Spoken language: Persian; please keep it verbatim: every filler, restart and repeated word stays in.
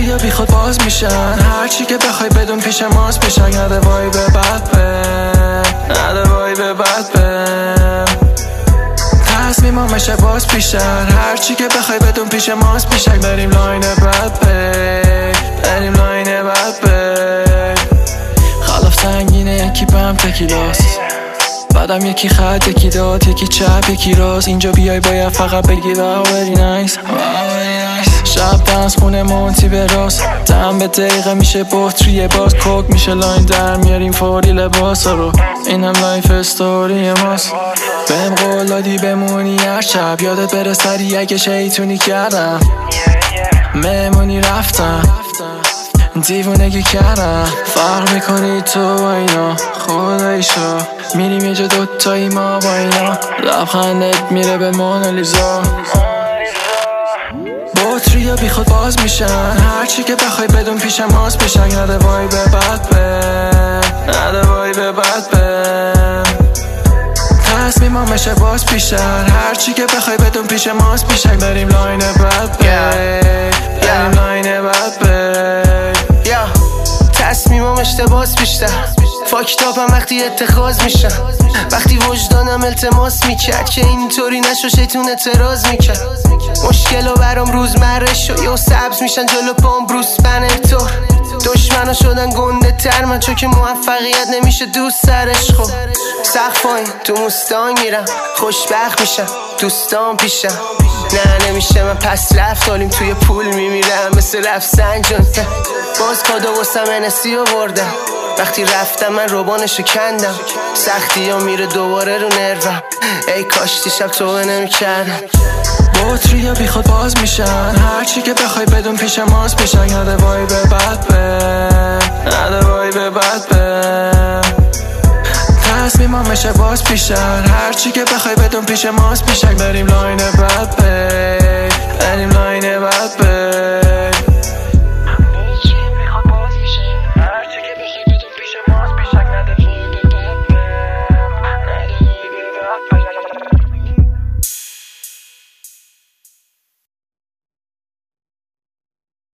باتری بی خود باز میشن، هرچی که بخوای بدون پیش ماست پیشن. نده وای به بد بم، نده وای به بد بم. تصمیمامشه باز پیشن، هرچی که بخوای بدون پیش ماست پیشن. بریم لاین بد بی، بریم لاین بد بی. خلاف سنگینه یکی بم تکیلاس، بعدم یکی خط یکی داد، یکی چپ یکی راست. اینجا بیای باید فقط بگی واو very nice. شب دنس خونه مونتی به راست، دم به دقیقه میشه بطریه باز. کوک میشه لاین در میاریم فوری لباسا رو، این هم لایف استوری ماست. بهم قول دادی بمونی هر شب، یادت بره سری اگه شیطونی کردم. مهمونی رفتم دیوونگی کردم، فرق میکنی تو با اینا خداییشو. میریم یه جا دوتایی ما با اینا، لبخندت میره به مونالیزا. باتری بی خود باز میشن، هرچی که بخوای بدون پیش ماست پیشن. نده وای به بد بم، نده وای به بد بم. تصمیمامشه باز پیشن، هرچی که بخوای بدون پیش ماست پیشن. بریم لاین بد بم، بریم لاین بد بم. تصمیمم اشتباس بیشتر، فاکتاپم وقتی اتخاذ میشم، وقتی وجدانم التماس میکرد که اینطوری نشو شیطون اعتراض میکرد. مشکل و برام روزمره شو یا سبز میشن جلو پام بروس بنر. دشمنا شدن گنده تر من، چون که موفقیت نمیشه دوست سرش. خب سقف پایین تو موستان میرم، خوشبخت میشم دوستان پیشم. نه نمیشه من پس رفتالیم توی پول میمیرم مثل رفسنجان. باز کادو واسم انسی آوردم، وقتی رفتم من روبانشو کندم. سختی ها میره دوباره رو نروم، ای کاش دیشب توبه نمیکردم. باتری بی خود باز میشن، هرچی که بخوای بدون پیش ماست پیشن. نده وای به بد بم، نده وای به بد بم. تصمیمامشه باز پیشن، هرچی که بخوای بدون پیش ماست پیشن. بریم لاین بد بی، بریم لاین بد بی.